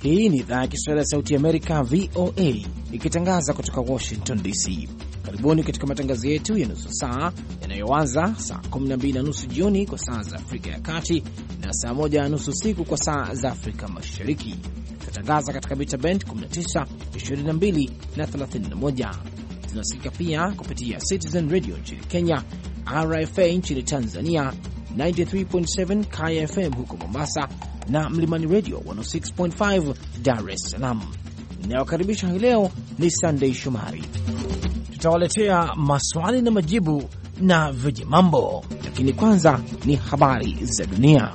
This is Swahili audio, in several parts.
Hii ni idhaa ya Kiswahili ya Sauti ya Amerika, VOA, ikitangaza kutoka Washington DC. Karibuni katika matangazo yetu ya nusu saa yanayoanza saa 12:30 jioni kwa saa za Afrika ya Kati na saa 1:30 usiku kwa saa za Afrika Mashariki. Tunatangaza katika mita band 19, 22 na 31. Tunasikika pia kupitia Citizen Radio nchini Kenya, RFA nchini Tanzania, 93.7 KFM huko Mombasa na Mlimani Radio 106.5 Dar es Salaam. Ninayokaribisha hii leo ni Sunday Shomari. Tutawaletea maswali na majibu na vijimambo, lakini kwanza ni habari za dunia.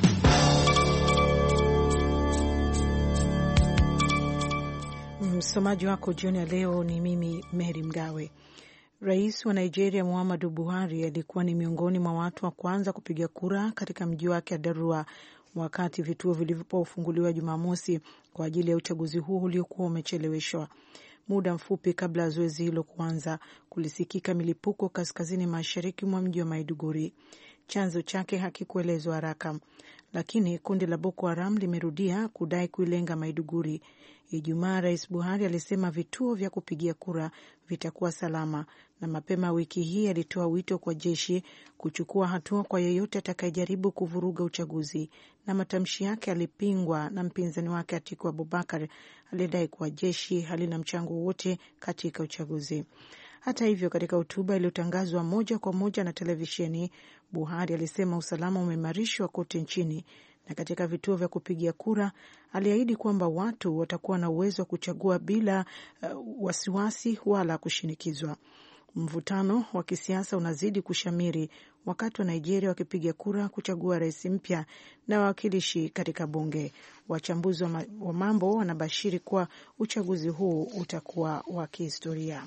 Msomaji wako jioni ya leo ni mimi Mary Mgawe. Rais wa Nigeria Muhammadu Buhari alikuwa ni miongoni mwa watu wa kwanza kupiga kura katika mji wake Adarua wakati vituo vilipofunguliwa Jumamosi kwa ajili ya uchaguzi huo uliokuwa umecheleweshwa. Muda mfupi kabla ya zoezi hilo kuanza, kulisikika milipuko kaskazini mashariki mwa mji wa Maiduguri. Chanzo chake hakikuelezwa haraka, lakini kundi la Boko Haram limerudia kudai kuilenga Maiduguri. Ijumaa, Rais Buhari alisema vituo vya kupigia kura vitakuwa salama, na mapema wiki hii alitoa wito kwa jeshi kuchukua hatua kwa yeyote atakayejaribu kuvuruga uchaguzi, na matamshi yake alipingwa na mpinzani wake Atiku Abubakar aliyedai kuwa jeshi halina mchango wote katika uchaguzi. Hata hivyo, katika hotuba iliyotangazwa moja kwa moja na televisheni, Buhari alisema usalama umeimarishwa kote nchini, na katika vituo vya kupigia kura aliahidi kwamba watu watakuwa na uwezo wa kuchagua bila wasiwasi wala kushinikizwa. Mvutano wa kisiasa unazidi kushamiri wakati wa Nigeria wakipiga kura kuchagua rais mpya na wawakilishi katika bunge. Wachambuzi wa mambo wanabashiri kuwa uchaguzi huu utakuwa wa kihistoria.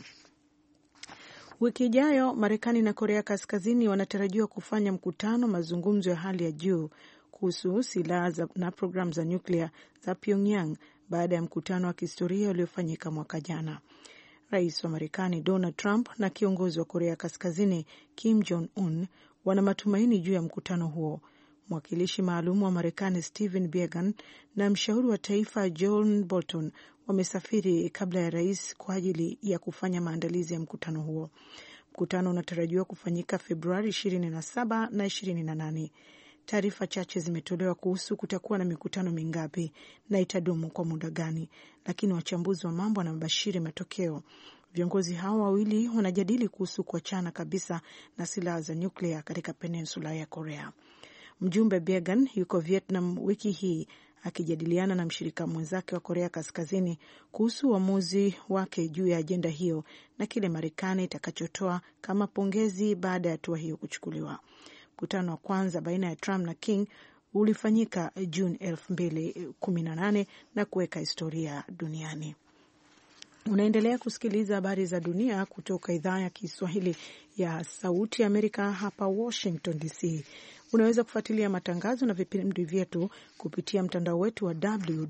Wiki ijayo Marekani na Korea Kaskazini wanatarajiwa kufanya mkutano mazungumzo ya hali ya juu kuhusu silaha na programu za nyuklia za Pyongyang baada ya mkutano wa kihistoria uliofanyika mwaka jana. Rais wa Marekani Donald Trump na kiongozi wa Korea Kaskazini Kim Jong-un wana matumaini juu ya mkutano huo. Mwakilishi maalum wa Marekani Stephen Biegun na mshauri wa taifa John Bolton wamesafiri kabla ya rais kwa ajili ya kufanya maandalizi ya mkutano huo. Mkutano unatarajiwa kufanyika Februari 27 na 28. Taarifa chache zimetolewa kuhusu kutakuwa na mikutano mingapi na itadumu kwa muda gani, lakini wachambuzi wa mambo wanabashiri matokeo. Viongozi hao wawili wanajadili kuhusu kuachana kabisa na silaha za nyuklia katika peninsula ya Korea. Mjumbe Biegun yuko Vietnam wiki hii akijadiliana na mshirika mwenzake wa Korea Kaskazini kuhusu uamuzi wake juu ya ajenda hiyo na kile Marekani itakachotoa kama pongezi baada ya hatua hiyo kuchukuliwa. Mkutano wa kwanza baina ya Trump na King ulifanyika Juni 2018 na kuweka historia duniani. Unaendelea kusikiliza habari za dunia kutoka idhaa ya Kiswahili ya Sauti ya Amerika hapa Washington DC. Unaweza kufuatilia matangazo na vipindi vyetu kupitia mtandao wetu wa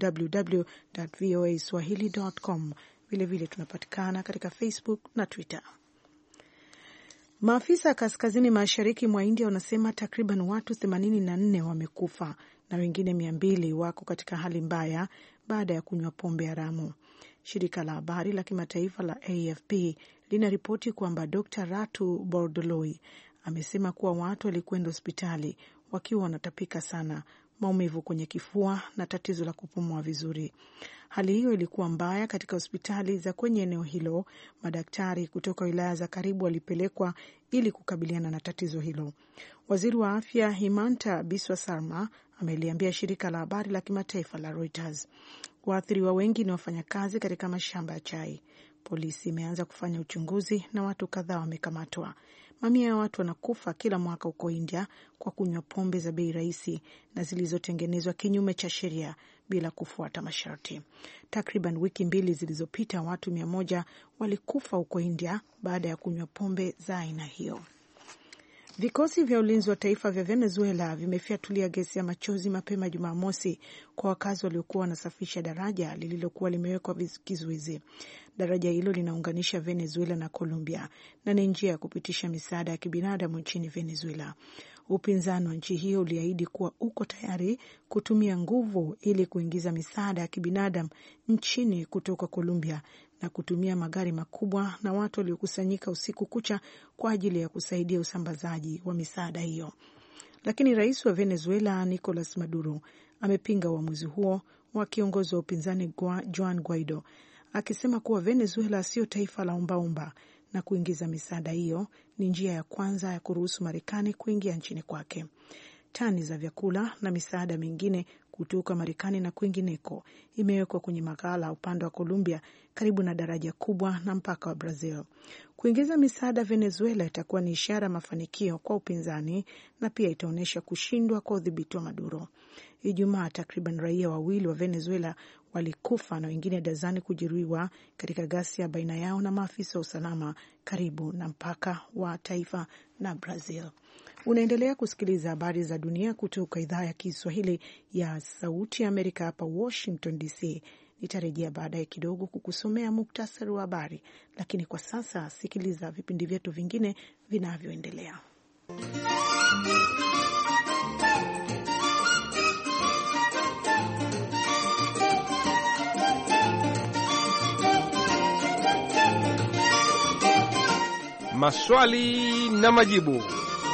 www.voaswahili.com. Vilevile tunapatikana katika Facebook na Twitter. Maafisa kaskazini mashariki mwa India wanasema takriban watu 84 wamekufa na wengine 200 wako katika hali mbaya baada ya kunywa pombe haramu. Shirika la habari la kimataifa la AFP linaripoti kwamba Dr. Ratu Bordoloi amesema kuwa watu walikwenda hospitali wakiwa wanatapika sana, maumivu kwenye kifua na tatizo la kupumua vizuri. Hali hiyo ilikuwa mbaya katika hospitali za kwenye eneo hilo. Madaktari kutoka wilaya za karibu walipelekwa ili kukabiliana na tatizo hilo. Waziri wa afya Himanta Biswa Sarma ameliambia shirika la habari la kimataifa la Reuters. Waathiriwa wengi ni wafanyakazi katika mashamba ya chai. Polisi imeanza kufanya uchunguzi na watu kadhaa wamekamatwa. Mamia ya watu wanakufa kila mwaka huko India kwa kunywa pombe za bei rahisi na zilizotengenezwa kinyume cha sheria bila kufuata masharti. Takriban wiki 2 zilizopita watu 100 walikufa huko India baada ya kunywa pombe za aina hiyo. Vikosi vya ulinzi wa taifa vya Venezuela vimefyatulia gesi ya machozi mapema Jumamosi kwa wakazi waliokuwa wanasafisha daraja lililokuwa limewekwa kizuizi. Daraja hilo linaunganisha Venezuela na Colombia na ni njia ya kupitisha misaada ya kibinadamu nchini Venezuela. Upinzani wa nchi hiyo uliahidi kuwa uko tayari kutumia nguvu ili kuingiza misaada ya kibinadamu nchini kutoka Colombia na kutumia magari makubwa na watu waliokusanyika usiku kucha kwa ajili ya kusaidia usambazaji wa misaada hiyo. Lakini rais wa Venezuela Nicolas Maduro amepinga uamuzi huo wa kiongozi wa upinzani Juan Guaido, akisema kuwa Venezuela sio taifa la ombaomba na kuingiza misaada hiyo ni njia ya kwanza ya kuruhusu Marekani kuingia nchini kwake. Tani za vyakula na misaada mingine kutoka Marekani na kwingineko imewekwa kwenye maghala upande wa Colombia karibu na daraja kubwa na mpaka wa Brazil. Kuingiza misaada Venezuela itakuwa ni ishara mafanikio kwa upinzani na pia itaonyesha kushindwa kwa udhibiti wa Maduro. Ijumaa takriban raia wawili wa Venezuela walikufa na wengine dazani kujeruhiwa katika ghasia baina yao na maafisa wa usalama karibu na mpaka wa taifa na Brazil. Unaendelea kusikiliza habari za dunia kutoka idhaa ya Kiswahili ya Sauti ya Amerika hapa Washington DC. Nitarejea baadaye kidogo kukusomea muktasari wa habari, lakini kwa sasa sikiliza vipindi vyetu vingine vinavyoendelea. Maswali na majibu.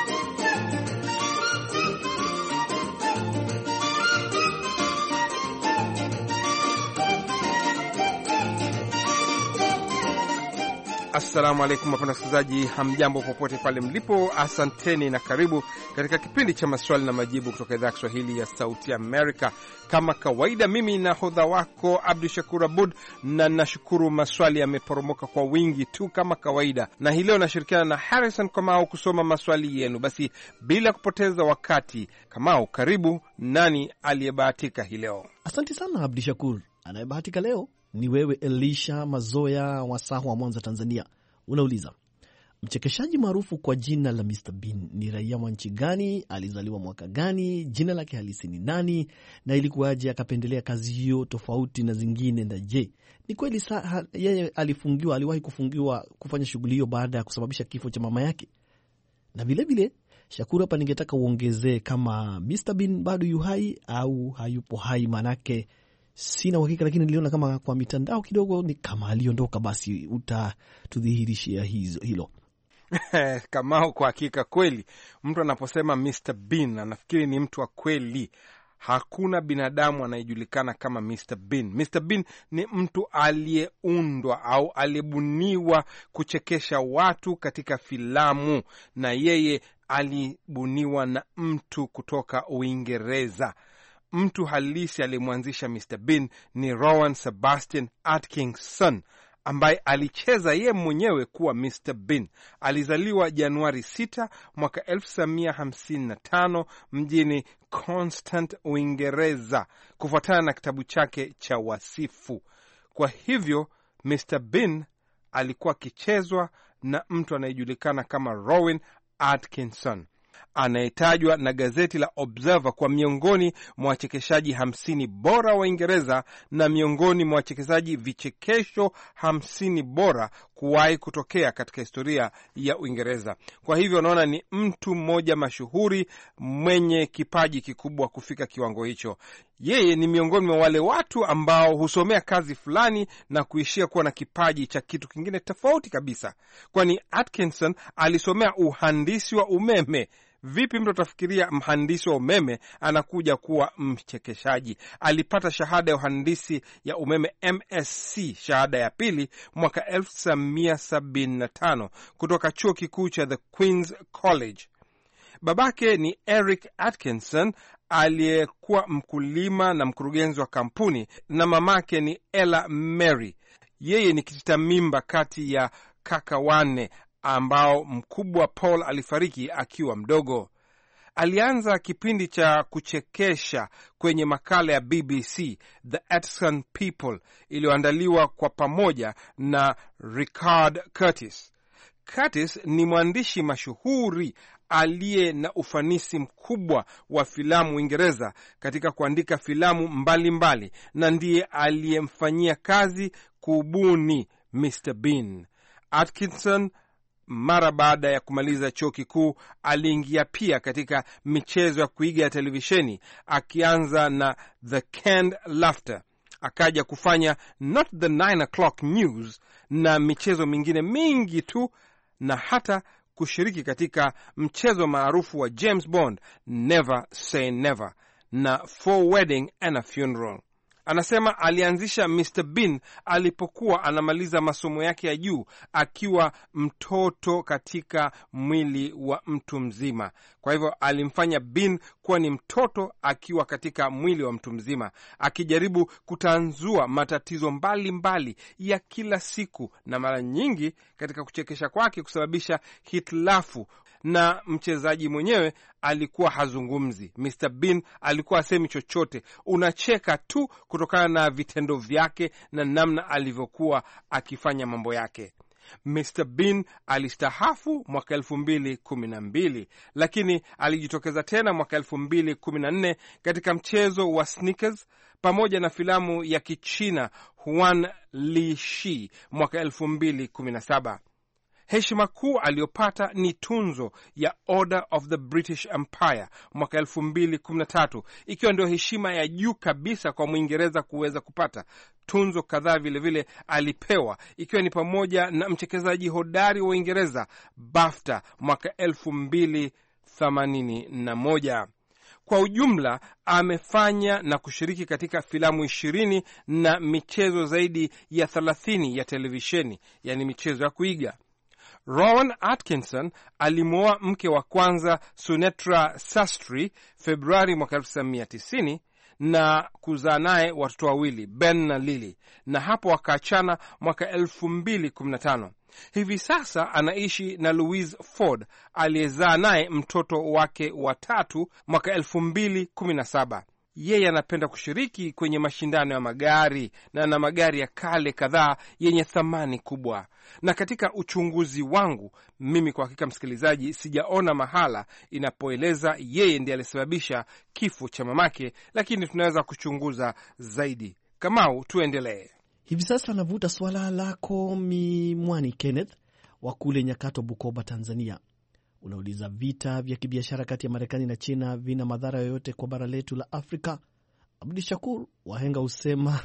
Assalamu alaikum wapenda wasikilizaji, hamjambo popote pale mlipo. Asanteni na karibu katika kipindi cha maswali na majibu kutoka idhaa ya Kiswahili ya Sauti Amerika. Kama kawaida, mimi na hodha wako Abdu Shakur Abud, na nashukuru maswali yameporomoka kwa wingi tu kama kawaida, na hii leo nashirikiana na Harrison Kamau kusoma maswali yenu. Basi bila kupoteza wakati, Kamau, karibu. Nani aliyebahatika hii leo? Asante sana Abdu Shakur. Anayebahatika leo ni wewe Elisha Mazoya wa Sahu wa Mwanza, Tanzania. Unauliza, mchekeshaji maarufu kwa jina la Mr. Bean ni raia wa nchi gani? Alizaliwa mwaka gani? Jina lake halisi ni nani? Na ilikuwaje akapendelea kazi hiyo tofauti na zingine? Na je, ni kweli yeye aliwahi kufungiwa kufanya shughuli hiyo baada ya kusababisha kifo cha mama yake? Na vilevile Shakuru, hapa ningetaka uongezee kama Mr. Bean bado yu hai au hayupo hai, manake sina uhakika, lakini niliona kama kwa mitandao kidogo ni kama aliondoka. Basi utatudhihirishia hilo. Kamau, kwa hakika kweli mtu anaposema Mr. Bean anafikiri ni mtu wa kweli. Hakuna binadamu anayejulikana kama Mr. Bean. Mr. Bean ni mtu aliyeundwa au aliyebuniwa kuchekesha watu katika filamu, na yeye alibuniwa na mtu kutoka Uingereza. Mtu halisi aliyemwanzisha Mr. Bean ni Rowan Sebastian Atkinson, ambaye alicheza ye mwenyewe kuwa Mr. Bean. Alizaliwa Januari 6 mwaka 1955 mjini Constant, Uingereza, kufuatana na kitabu chake cha wasifu. Kwa hivyo Mr. Bean alikuwa akichezwa na mtu anayejulikana kama Rowan Atkinson, anayetajwa na gazeti la Observer kwa miongoni mwa wachekeshaji 50 bora wa Uingereza na miongoni mwa wachekeshaji vichekesho 50 bora kuwahi kutokea katika historia ya Uingereza. Kwa hivyo unaona ni mtu mmoja mashuhuri mwenye kipaji kikubwa kufika kiwango hicho. Yeye ni miongoni mwa wale watu ambao husomea kazi fulani na kuishia kuwa na kipaji cha kitu kingine tofauti kabisa, kwani Atkinson alisomea uhandisi wa umeme. Vipi mtu atafikiria mhandisi wa umeme anakuja kuwa mchekeshaji? Alipata shahada ya uhandisi ya umeme MSc, shahada ya pili, mwaka 1975 kutoka chuo kikuu cha The Queen's College. Babake ni Eric Atkinson aliyekuwa mkulima na mkurugenzi wa kampuni, na mamake ni Ella Mary. Yeye ni kitita mimba kati ya kaka wanne ambao mkubwa Paul alifariki akiwa mdogo. Alianza kipindi cha kuchekesha kwenye makala ya BBC The Atkinson People iliyoandaliwa kwa pamoja na Richard Curtis. Curtis ni mwandishi mashuhuri aliye na ufanisi mkubwa wa filamu Uingereza katika kuandika filamu mbalimbali, na ndiye aliyemfanyia kazi kubuni Mr. Bean. Atkinson mara baada ya kumaliza chuo kikuu aliingia pia katika michezo ya kuiga ya televisheni, akianza na The Canned Laughter, akaja kufanya Not the 9 O'Clock News na michezo mingine mingi tu, na hata kushiriki katika mchezo maarufu wa James Bond Never Say Never na For Wedding and a Funeral. Anasema alianzisha Mr. Bean alipokuwa anamaliza masomo yake ya juu, akiwa mtoto katika mwili wa mtu mzima. Kwa hivyo alimfanya Bean kuwa ni mtoto akiwa katika mwili wa mtu mzima, akijaribu kutanzua matatizo mbalimbali ya kila siku, na mara nyingi katika kuchekesha kwake kusababisha hitilafu, na mchezaji mwenyewe alikuwa hazungumzi. Mr. Bean alikuwa asemi chochote, unacheka tu kutokana na vitendo vyake na namna alivyokuwa akifanya mambo yake. Mr. Bean alistahafu mwaka 2012, lakini alijitokeza tena mwaka 2014 katika mchezo wa sneakers pamoja na filamu ya Kichina Huan Li Shi mwaka 2017. Heshima kuu aliyopata ni tunzo ya Order of the British Empire mwaka 2013, ikiwa ndio heshima ya juu kabisa kwa Mwingereza kuweza kupata. Tunzo kadhaa vilevile alipewa, ikiwa ni pamoja na mchekezaji hodari wa Uingereza BAFTA mwaka 2081. Kwa ujumla amefanya na kushiriki katika filamu 20 na michezo zaidi ya 30 ya televisheni, yani michezo ya kuiga. Rowan Atkinson alimwoa mke wa kwanza Sunetra Sastry Februari mwaka 1990 na kuzaa naye watoto wawili, Ben na Lily, na hapo wakaachana mwaka 2015. Hivi sasa anaishi na Louise Ford aliyezaa naye mtoto wake wa tatu mwaka 2017. Yeye anapenda kushiriki kwenye mashindano ya magari na ana magari ya kale kadhaa yenye thamani kubwa. Na katika uchunguzi wangu mimi, kwa hakika msikilizaji, sijaona mahala inapoeleza yeye ndiye alisababisha kifo cha mamake, lakini tunaweza kuchunguza zaidi. Kamau, tuendelee. Hivi sasa anavuta swala lako Mimwani Kenneth wa kule Nyakato, Bukoba, Tanzania. Unauliza, vita vya kibiashara kati ya Marekani na China vina madhara yoyote kwa bara letu la Afrika? Abdi Shakur, wahenga husema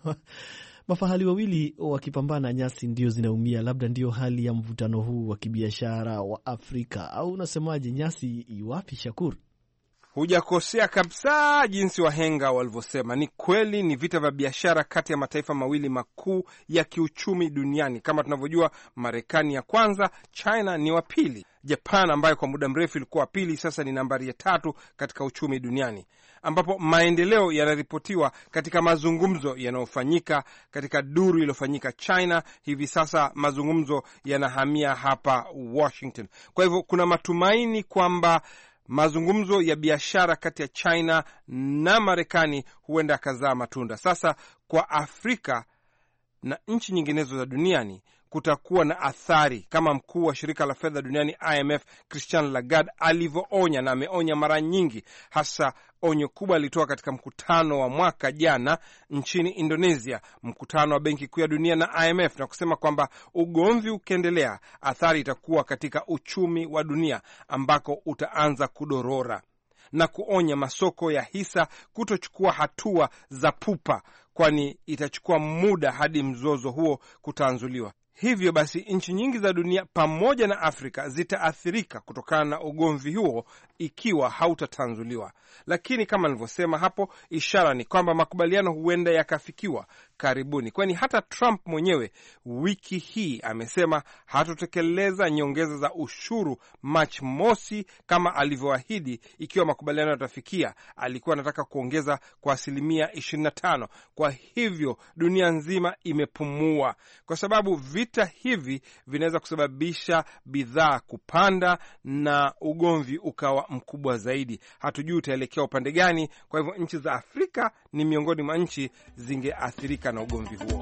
mafahali wawili wakipambana nyasi ndio zinaumia. Labda ndio hali ya mvutano huu wa kibiashara wa Afrika, au unasemaje? Nyasi iwapi, Shakur? Hujakosea kabisa jinsi wahenga walivyosema. Ni kweli, ni vita vya biashara kati ya mataifa mawili makuu ya kiuchumi duniani. Kama tunavyojua, Marekani ya kwanza, China ni wa pili. Japan ambayo kwa muda mrefu ilikuwa wa pili, sasa ni nambari ya 3 katika uchumi duniani, ambapo maendeleo yanaripotiwa katika mazungumzo yanayofanyika katika duru iliyofanyika China. Hivi sasa mazungumzo yanahamia hapa Washington. Kwa hivyo kuna matumaini kwamba mazungumzo ya biashara kati ya China na Marekani huenda akazaa matunda. Sasa kwa Afrika na nchi nyinginezo za duniani kutakuwa na athari, kama mkuu wa shirika la fedha duniani IMF Christian Lagarde alivyoonya, na ameonya mara nyingi. Hasa onyo kubwa alitoa katika mkutano wa mwaka jana nchini Indonesia, mkutano wa Benki Kuu ya Dunia na IMF, na kusema kwamba ugomvi ukiendelea, athari itakuwa katika uchumi wa dunia ambako utaanza kudorora, na kuonya masoko ya hisa kutochukua hatua za pupa, kwani itachukua muda hadi mzozo huo kutanzuliwa. Hivyo basi nchi nyingi za dunia pamoja na Afrika zitaathirika kutokana na ugomvi huo ikiwa hautatanzuliwa. Lakini kama nilivyosema hapo, ishara ni kwamba makubaliano huenda yakafikiwa karibuni, kwani hata Trump mwenyewe wiki hii amesema hatotekeleza nyongeza za ushuru Machi mosi kama alivyoahidi. Ikiwa makubaliano yatafikia, alikuwa anataka kuongeza kwa 25%. Kwa hivyo dunia nzima imepumua, kwa sababu vita hivi vinaweza kusababisha bidhaa kupanda na ugomvi ukawa mkubwa zaidi. Hatujui utaelekea upande gani. Kwa hivyo nchi za Afrika ni miongoni mwa nchi zingeathirika na ugomvi huo.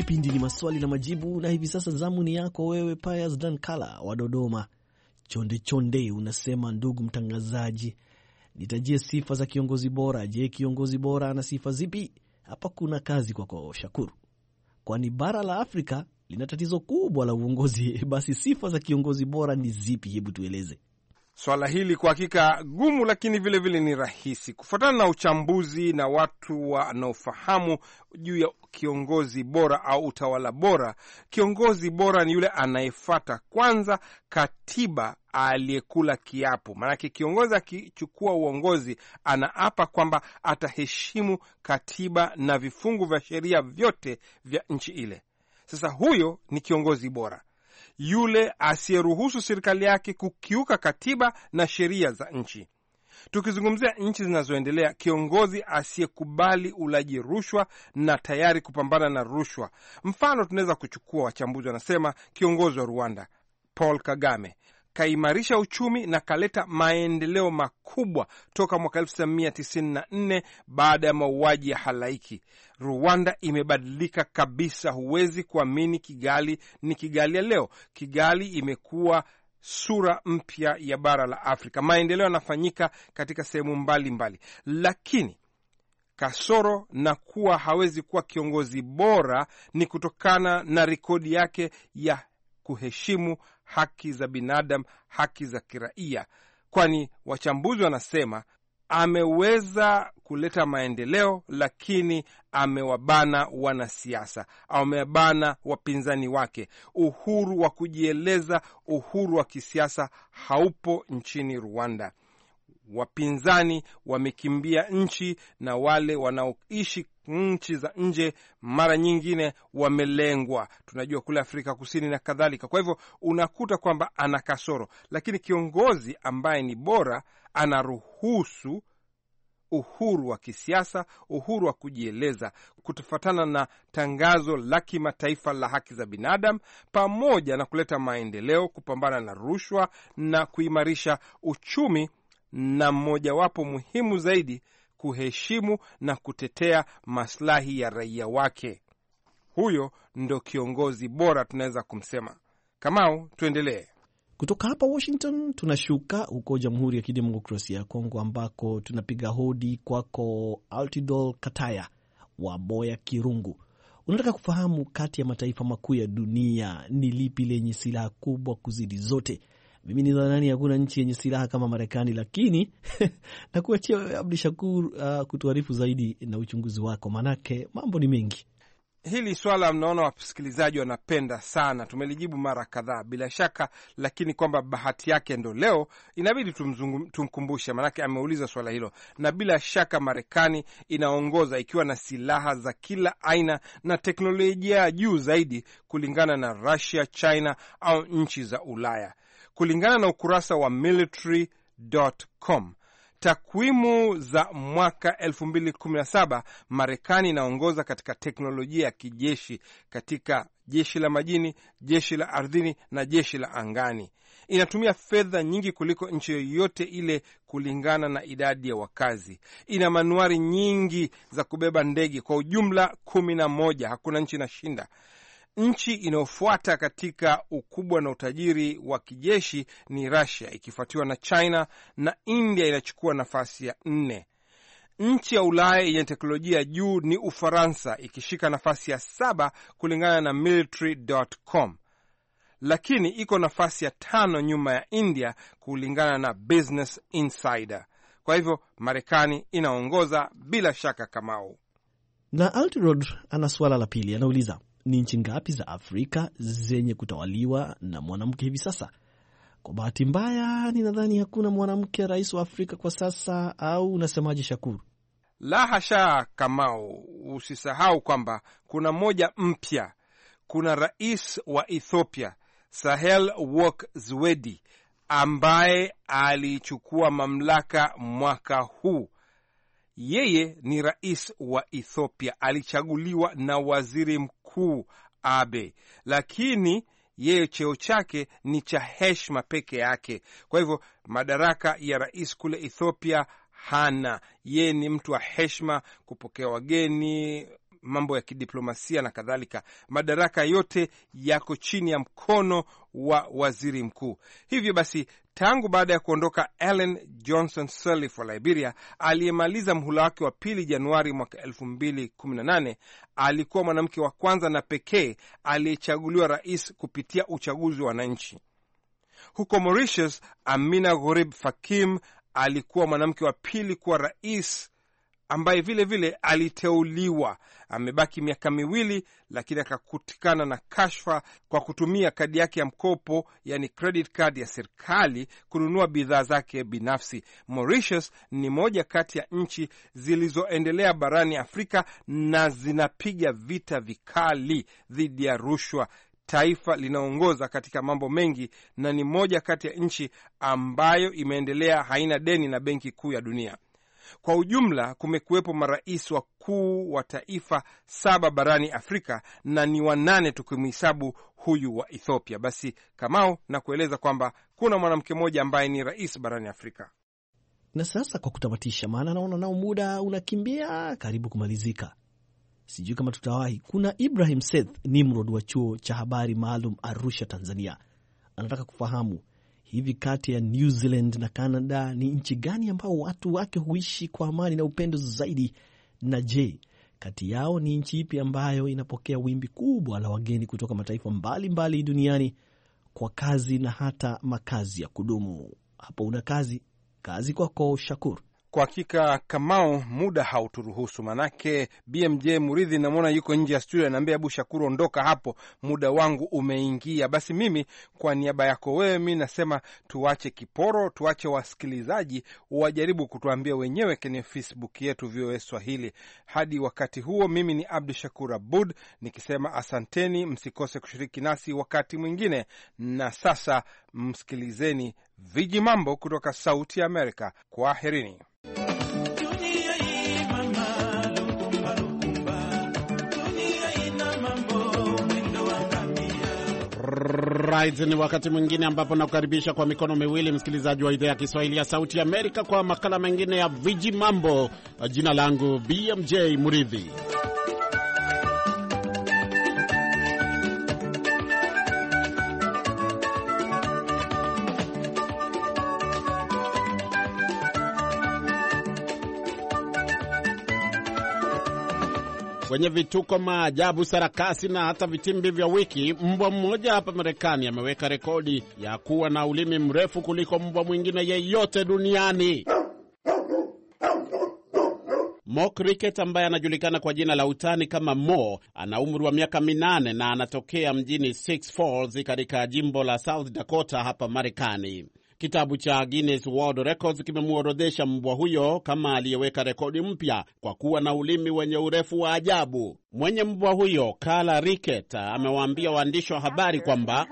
Kipindi ni maswali na majibu, na hivi sasa zamu ni yako wewe, Pius Dankala wa Dodoma. Chonde chonde unasema, ndugu mtangazaji, nitajie sifa za kiongozi bora. Je, kiongozi bora ana sifa zipi? Hapa kuna kazi kwako Shakuru, kwani bara la Afrika lina tatizo kubwa la uongozi. Basi sifa za kiongozi bora ni zipi? Hebu tueleze. Swala hili kwa hakika gumu, lakini vile vile ni rahisi kufuatana na uchambuzi na watu wanaofahamu juu ya kiongozi bora au utawala bora. Kiongozi bora ni yule anayefuata kwanza katiba, aliyekula kiapo. Maanake kiongozi akichukua uongozi anaapa kwamba ataheshimu katiba na vifungu vya sheria vyote vya nchi ile. Sasa huyo ni kiongozi bora, yule asiyeruhusu serikali yake kukiuka katiba na sheria za nchi. Tukizungumzia nchi zinazoendelea, kiongozi asiyekubali ulaji rushwa na tayari kupambana na rushwa. Mfano tunaweza kuchukua, wachambuzi wanasema kiongozi wa Rwanda Paul Kagame kaimarisha uchumi na kaleta maendeleo makubwa toka mwaka 1994 baada ya mauaji ya halaiki. Rwanda imebadilika kabisa, huwezi kuamini Kigali ni Kigali ya leo. Kigali imekuwa sura mpya ya bara la Afrika. Maendeleo yanafanyika katika sehemu mbalimbali, lakini kasoro na kuwa hawezi kuwa kiongozi bora ni kutokana na rekodi yake ya kuheshimu haki za binadamu, haki za kiraia, kwani wachambuzi wanasema ameweza kuleta maendeleo, lakini amewabana wanasiasa, amewabana wapinzani wake. Uhuru wa kujieleza, uhuru wa kisiasa haupo nchini Rwanda. Wapinzani wamekimbia nchi, na wale wanaoishi nchi za nje mara nyingine wamelengwa. Tunajua kule Afrika Kusini na kadhalika. Kwa hivyo unakuta kwamba ana kasoro, lakini kiongozi ambaye ni bora anaruhusu uhuru wa kisiasa, uhuru wa kujieleza, kutofatana na tangazo la kimataifa la haki za binadamu, pamoja na kuleta maendeleo, kupambana na rushwa na kuimarisha uchumi, na mmojawapo muhimu zaidi, kuheshimu na kutetea maslahi ya raia wake. Huyo ndo kiongozi bora tunaweza kumsema. Kamau, tuendelee. Kutoka hapa Washington tunashuka huko Jamhuri ya Kidemokrasia ya Kongo, ambako tunapiga hodi kwako Altidol Kataya wa Boya Kirungu. Unataka kufahamu kati ya mataifa makuu ya dunia ni lipi lenye silaha kubwa kuzidi zote? Mimi ninadhani hakuna nchi yenye silaha kama Marekani, lakini na kuachia Abdi Shakur kutuarifu zaidi na uchunguzi wako, manake mambo ni mengi. Hili swala mnaona wasikilizaji wanapenda sana, tumelijibu mara kadhaa bila shaka, lakini kwamba bahati yake ndo leo inabidi tumkumbushe, manake ameuliza swala hilo. Na bila shaka Marekani inaongoza ikiwa na silaha za kila aina na teknolojia ya juu zaidi kulingana na Russia, China au nchi za Ulaya. Kulingana na ukurasa wa military.com, takwimu za mwaka 2017, Marekani inaongoza katika teknolojia ya kijeshi katika jeshi la majini, jeshi la ardhini na jeshi la angani. Inatumia fedha nyingi kuliko nchi yoyote ile kulingana na idadi ya wakazi. Ina manuari nyingi za kubeba ndege, kwa ujumla 11. Hakuna nchi inashinda. Nchi inayofuata katika ukubwa na utajiri wa kijeshi ni Russia, ikifuatiwa na China, na India inachukua nafasi ya 4. Nchi ya Ulaya yenye teknolojia juu ni Ufaransa, ikishika nafasi ya 7 kulingana na military.com, lakini iko nafasi ya 5 nyuma ya India kulingana na Business Insider. Kwa hivyo Marekani inaongoza bila shaka. Kamau na Altrod ana swala la pili, anauliza ni nchi ngapi za Afrika zenye kutawaliwa na mwanamke hivi sasa? Kwa bahati mbaya, ninadhani hakuna mwanamke rais wa Afrika kwa sasa, au unasemaje Shakuru? La hasha Kamau, usisahau kwamba kuna moja mpya. Kuna rais wa Ethiopia Sahel Work Zwedi ambaye alichukua mamlaka mwaka huu. Yeye ni rais wa Ethiopia, alichaguliwa na waziri mkuu Abe, lakini yeye cheo chake ni cha heshima peke yake. Kwa hivyo madaraka ya rais kule Ethiopia hana. Yeye ni mtu wa heshima, kupokea wageni, mambo ya kidiplomasia na kadhalika. Madaraka yote yako chini ya mkono wa waziri mkuu. Hivyo basi, tangu baada ya kuondoka Ellen Johnson Sirleaf wa Liberia, aliyemaliza mhula wake wa pili Januari mwaka 2018, alikuwa mwanamke wa kwanza na pekee aliyechaguliwa rais kupitia uchaguzi wa wananchi. Huko Mauritius, Amina Ghorib Fakim alikuwa mwanamke wa pili kuwa rais ambaye vile vile aliteuliwa. Amebaki miaka miwili, lakini akakutikana na kashfa kwa kutumia kadi yake ya mkopo, yani credit card ya serikali, kununua bidhaa zake binafsi. Mauritius ni moja kati ya nchi zilizoendelea barani Afrika na zinapiga vita vikali dhidi ya rushwa. Taifa linaongoza katika mambo mengi na ni moja kati ya nchi ambayo imeendelea, haina deni na Benki Kuu ya Dunia. Kwa ujumla kumekuwepo marais wakuu wa taifa 7 barani Afrika na ni 8 tukimhesabu huyu wa Ethiopia. Basi Kamau na kueleza kwamba kuna mwanamke mmoja ambaye ni rais barani Afrika. Na sasa kwa kutamatisha, maana naona nao muda unakimbia karibu kumalizika, sijui kama tutawahi. Kuna Ibrahim Seth Nimrod wa chuo cha habari maalum Arusha, Tanzania. Anataka kufahamu hivi kati ya New Zealand na Canada ni nchi gani ambao watu wake huishi kwa amani na upendo zaidi, na je, kati yao ni nchi ipi ambayo inapokea wimbi kubwa la wageni kutoka mataifa mbalimbali duniani kwa kazi na hata makazi ya kudumu? Hapo una kazi kwako Shakur. Kwa hakika Kamau, muda hauturuhusu, manake BMJ Muridhi namwona yuko nje ya studio, anaambia Abu Shakuru ondoka hapo, muda wangu umeingia. Basi mimi kwa niaba yako wewe, mimi nasema tuache kiporo, tuache wasikilizaji wajaribu kutuambia wenyewe kwenye Facebook yetu VOA Swahili. Hadi wakati huo, mimi ni Abdu Shakur Abud nikisema asanteni, msikose kushiriki nasi wakati mwingine. Na sasa msikilizeni Viji Mambo kutoka Sauti ya Amerika. Kwaherini. Right, ni wakati mwingine ambapo nakukaribisha kwa mikono miwili msikilizaji wa idhaa ya Kiswahili ya Sauti ya Amerika kwa makala mengine ya Viji Mambo. Jina langu BMJ Muridhi. Kwenye vituko, maajabu, sarakasi na hata vitimbi vya wiki, mbwa mmoja hapa Marekani ameweka rekodi ya kuwa na ulimi mrefu kuliko mbwa mwingine yeyote duniani. Mo Cricket ambaye anajulikana kwa jina la utani kama Mo ana umri wa miaka 8 na anatokea mjini Sioux Falls katika jimbo la South Dakota hapa Marekani. Kitabu cha Guinness World Records kimemuorodhesha mbwa huyo kama aliyeweka rekodi mpya kwa kuwa na ulimi wenye urefu wa ajabu. Mwenye mbwa huyo, Carla Rickett, amewaambia waandishi wa habari kwamba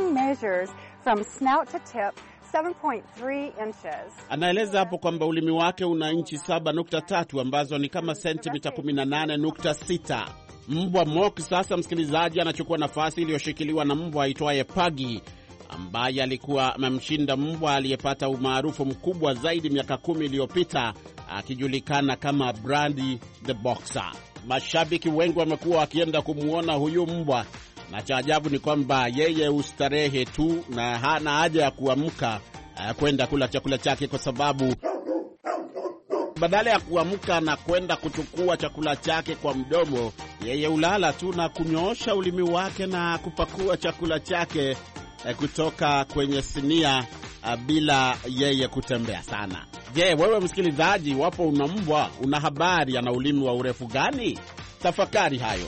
anaeleza hapo kwamba ulimi wake una inchi 7.3 ambazo ni kama sentimita 18.6. Mbwa Mock sasa, msikilizaji, anachukua nafasi iliyoshikiliwa na mbwa aitwaye Puggy ambaye alikuwa amemshinda mbwa aliyepata umaarufu mkubwa zaidi miaka 10 iliyopita akijulikana kama Brandy the Boxer. Mashabiki wengi wamekuwa wakienda kumuona huyu mbwa, na cha ajabu ni kwamba yeye ustarehe tu na hana haja ya kuamka kwenda kula chakula chake, kwa sababu badala ya kuamka na kwenda kuchukua chakula chake kwa mdomo, yeye ulala tu na kunyoosha ulimi wake na kupakua chakula chake kutoka kwenye sinia bila yeye kutembea sana. Je, wewe msikilizaji, wapo una mbwa, una habari ana ulimi wa urefu gani? Tafakari hayo.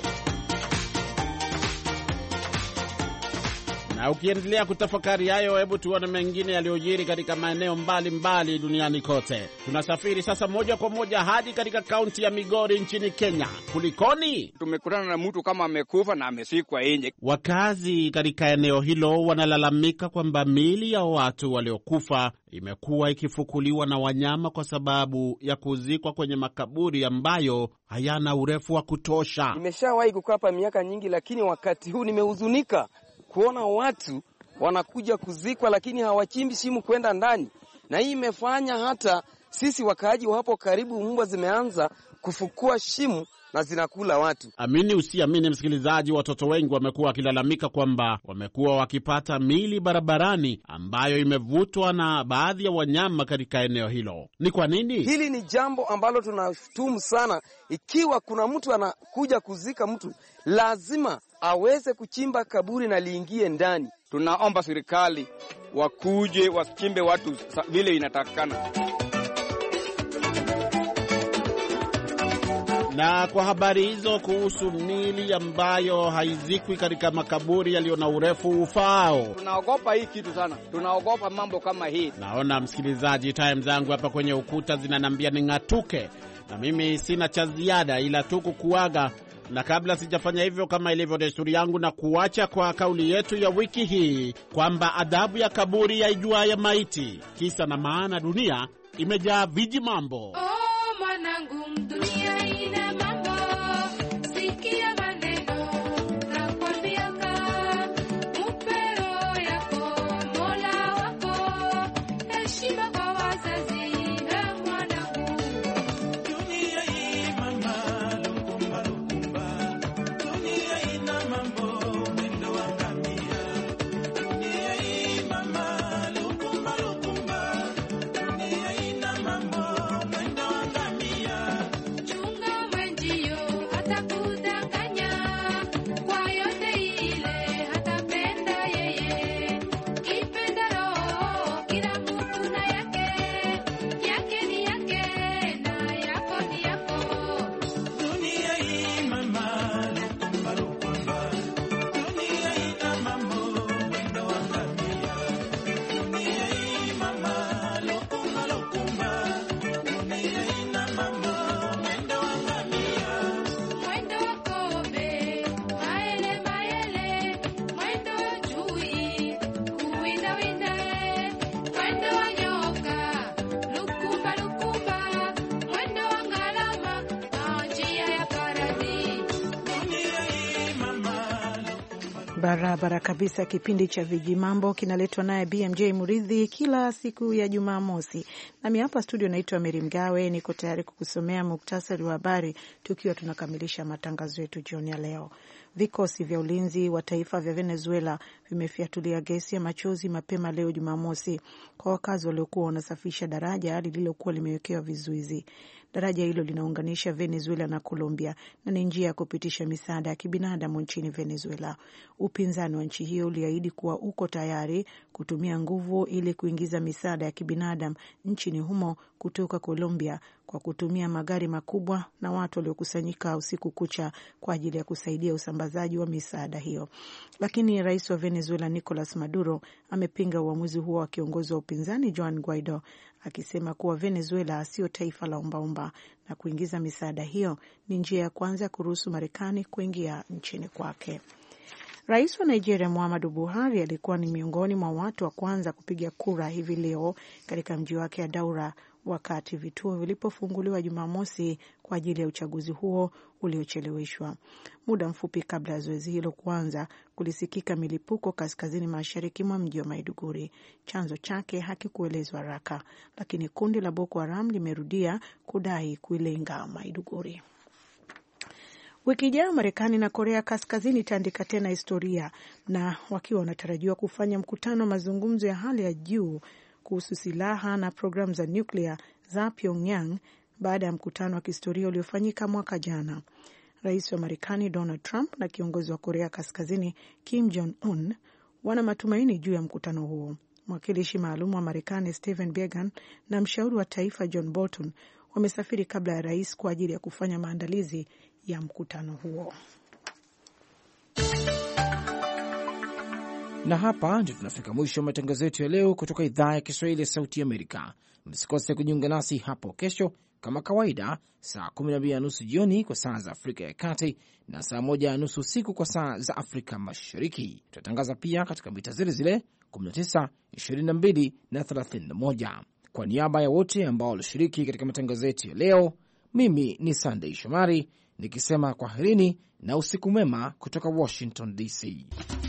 Na ukiendelea kutafakari hayo, hebu tuone mengine yaliyojiri katika maeneo mbalimbali duniani kote. Tunasafiri sasa moja kwa moja hadi katika kaunti ya Migori nchini Kenya. Kulikoni? Tumekutana na mtu kama amekufa na amesikwa nje. Wakazi katika eneo hilo wanalalamika kwamba miili ya watu waliokufa imekuwa ikifukuliwa na wanyama kwa sababu ya kuzikwa kwenye makaburi ambayo hayana urefu wa kutosha. Nimeshawahi kukaa hapa miaka nyingi, lakini wakati huu nimehuzunika kuona watu wanakuja kuzikwa lakini hawachimbi shimo kwenda ndani. Na hii imefanya hata sisi wakaaji wa hapo karibu, mbwa zimeanza kufukua shimo na zinakula watu. Amini usiamini, msikilizaji, watoto wengi wamekuwa wakilalamika kwamba wamekuwa wakipata mili barabarani ambayo imevutwa na baadhi ya wanyama katika eneo hilo. Ni kwa nini? Hili ni jambo ambalo tunashutumu sana. Ikiwa kuna mtu anakuja kuzika mtu, lazima aweze kuchimba kaburi na liingie ndani. Tunaomba serikali wakuje wachimbe watu vile inatakikana. Na kwa habari hizo kuhusu mili ambayo haizikwi katika makaburi yaliyo na urefu ufaao, tunaogopa hii kitu sana, tunaogopa mambo kama hii. Naona msikilizaji, time zangu hapa kwenye ukuta zinanambia ning'atuke, na mimi sina cha ziada ila tu kukuaga. Na kabla sijafanya hivyo, kama ilivyo desturi yangu, na kuacha kwa kauli yetu ya wiki hii kwamba adhabu ya kaburi yaijua ya maiti. Kisa na maana, dunia imejaa viji mambo. Oh, mwanangu, dunia ina mambo. Sikia maneno na kwambia upero yako Mola wako. Heshima kwa wazazi na mwanangu. Dunia hii mama, lukumba lukumba. Dunia ina mambo, mwendo wa ngamia. Dunia hii mama, lukumba lukumba. Dunia ina mambo, mwendo wa ngamia. Chunga mwenzio atakudanganya, kwa yote ile hatapenda yeye. Kipenda roho kila mtu na yake, yake ni yake na yako ni yako. Dunia hii mama, lukumba lukumba. Dunia ina mambo, mwendo wa ngamia. Dunia hii mama, lukumba lukumba. Dunia ina mambo, mwendo wa ngamia. Mwendo wa kobe, maele maele, mwendo wa chui, kuwinda winda. Mwendo wa nyoka, lukumba lukumba, mwendo wa ngalama, na njia ya paradi. Dunia hii mama, Barabara kabisa. Kipindi cha Viji Mambo kinaletwa naye BMJ Muridhi kila siku ya Jumamosi. Nami hapa studio naitwa Meri Mgawe, niko tayari kukusomea muktasari wa habari tukiwa tunakamilisha matangazo yetu jioni ya leo. Vikosi vya ulinzi wa taifa vya Venezuela vimefiatulia gesi ya machozi mapema leo Jumamosi kwa wakazi waliokuwa wanasafisha daraja lililokuwa limewekewa vizuizi. Daraja hilo linaunganisha Venezuela na Colombia na ni njia ya kupitisha misaada ya kibinadamu nchini Venezuela. Upinzani wa nchi hiyo uliahidi kuwa uko tayari kutumia nguvu ili kuingiza misaada ya kibinadamu nchini humo kutoka Colombia kwa kutumia magari makubwa na watu waliokusanyika usiku kucha kwa ajili ya kusaidia usambazaji wa misaada hiyo. Lakini rais wa Venezuela Nicolas Maduro amepinga uamuzi huo wa kiongozi wa upinzani Juan Guaido, akisema kuwa Venezuela sio taifa la ombaomba na kuingiza misaada hiyo ni njia ya kwanza ya kuruhusu Marekani kuingia nchini kwake. Rais wa Nigeria Muhammadu Buhari alikuwa ni miongoni mwa watu wa kwanza kupiga kura hivi leo katika mji wake wa Daura wakati vituo vilipofunguliwa Jumamosi kwa ajili ya uchaguzi huo uliocheleweshwa. Muda mfupi kabla ya zoezi hilo kuanza, kulisikika milipuko kaskazini mashariki mwa mji wa Maiduguri. Chanzo chake hakikuelezwa haraka, lakini kundi la Boko Haram limerudia kudai kuilenga Maiduguri. Wiki ijayo Marekani na Korea Kaskazini itaandika tena historia, na wakiwa wanatarajiwa kufanya mkutano wa mazungumzo ya hali ya juu kuhusu silaha na programu za nyuklia za Pyongyang baada ya mkutano wa kihistoria uliofanyika mwaka jana. Rais wa Marekani Donald Trump na kiongozi wa Korea Kaskazini Kim Jong-un wana matumaini juu ya mkutano huo. Mwakilishi maalum wa Marekani Stephen Biegun na mshauri wa taifa John Bolton wamesafiri kabla ya rais kwa ajili ya kufanya maandalizi ya mkutano huo. Na hapa ndio tunafika mwisho wa matangazo yetu ya leo kutoka idhaa ya Kiswahili ya Sauti Amerika. Msikose kujiunga nasi hapo kesho kama kawaida saa 12:30 jioni kwa saa za Afrika ya Kati na saa 1:30 usiku kwa saa za Afrika Mashariki. Tutatangaza pia katika mita zile zile 19, 22 na 31. Kwa niaba ya wote ambao walishiriki katika matangazo yetu ya leo, mimi ni Sunday Shomari nikisema kwaherini na usiku mwema kutoka Washington DC.